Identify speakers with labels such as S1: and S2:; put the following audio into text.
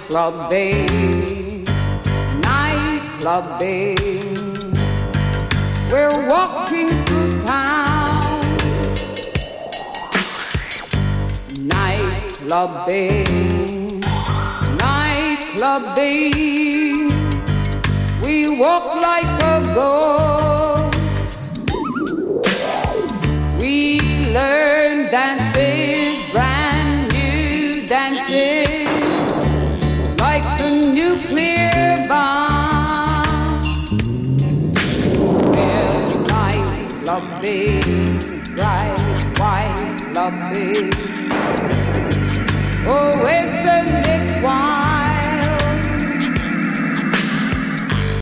S1: clubbing, night clubbing. We're walking through town, night clubbing, night clubbing. We walk like a ghost. We learn dances, brand new dances, like the nuclear bomb. We're night clubbing, bright white clubbing. Oh, it's the